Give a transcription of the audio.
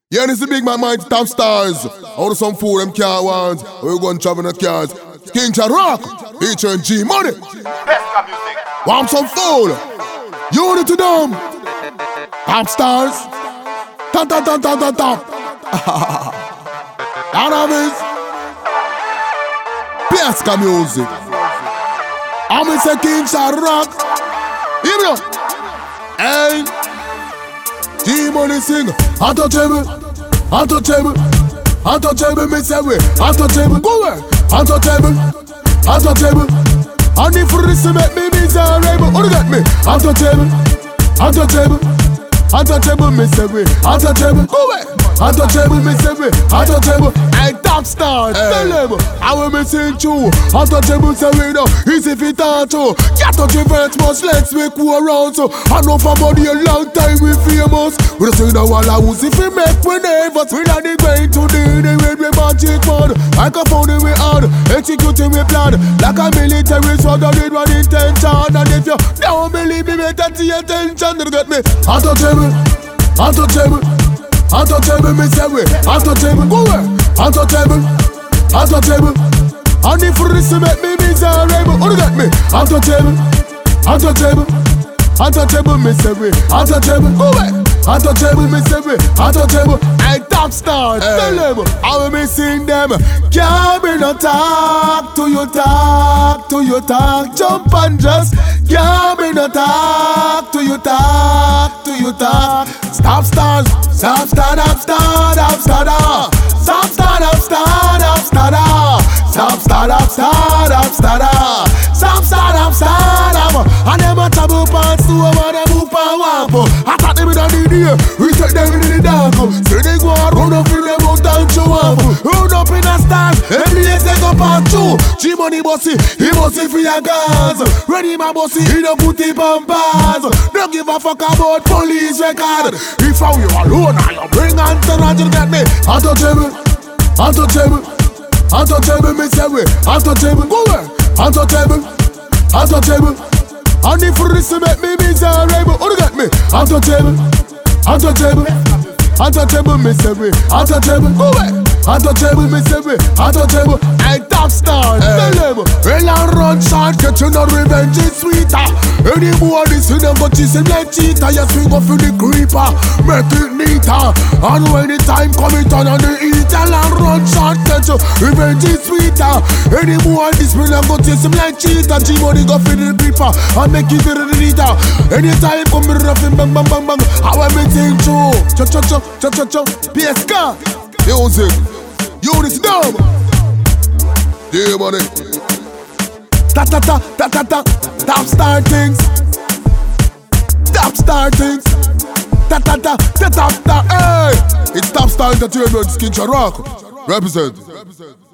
Yeah, this is the big man, mighty top stars. Out of some food them can't want. We go and travel in the cars. King Rock, featuring G Money. Pesca music. Want some food? Unity them. Top stars. Top, top, top, top, top, top. That is Pesca music. I'm say King Rock. Here we go. Hey. G Money sing. Untouchable, untouchable, untouchable, me say we. Untouchable, go away. Untouchable, untouchable. And if you make me miserable, who get me? Untouchable, untouchable, untouchable, me say we. Untouchable, go away. Untouchable, me say we. Untouchable, and top star, tell them I will be sing true. Untouchable, say we know. Easy if it ain't true. Can't touch events, much let's make go around. So I know for money a long time we famous. We don't say the wall I was if we make we never. We not the great today, they will be magic man. Microphone we hard, executing we plan. Like a military soldier did one intention. And if you don't believe me, better see attention. You get me? Untouchable, untouchable, untouchable, me say we. Untouchable, go away. Untouchable, untouchable. And if you make me miserable, who get me? Untouchable, untouchable, untouchable, me say we. Untouchable, go away. Untouchable, me say we. Untouchable, and top star, tell them I will be sing them. Can't be no talk to you, talk to you, talk. Jump and just can't be no talk to you, talk to you, talk. Stop stars, stop start up, start up, start up. Stop start up, start up, start up. Stop start up, start up, start up. Stop start up, start up. And them a taboo pants to a man a move and wamp. I thought them in the day, we take them in the dark. So they go and run up in them out and show up. Run up in a stars, every day take up and two. G Money bossy, he bossy for your guns. Ready my bossy, he don't put it on bars. Don't give a fuck about police record. If I you alone, I bring entourage to get me. Untouchable, untouchable, untouchable, me say we. Untouchable, go away. Untouchable, untouchable. And if you make me miserable, who get me? Untouchable, untouchable, untouchable, me say we. Untouchable, go away. Untouchable, me say we. Untouchable, and top star, tell them. Well and run short, get you no revenge is sweeter. Anymore this you never chase him like cheater. You swing off in the creeper, make it neater. And when the time come it on the eater, and run short, get you revenge is sweeter. Anymore this you never chase him like cheater. G Money go for the creeper and make it the leader. Anytime come in rough and bang bang bang bang. How I make things true. Cha cha cha cha cha cha. Pesca music. Unity dumb. G Money. Ta ta ta ta ta ta. Top star things. Top star things. Ta ta ta ta top star. Hey, it's Top Star Entertainment. King Rock represent.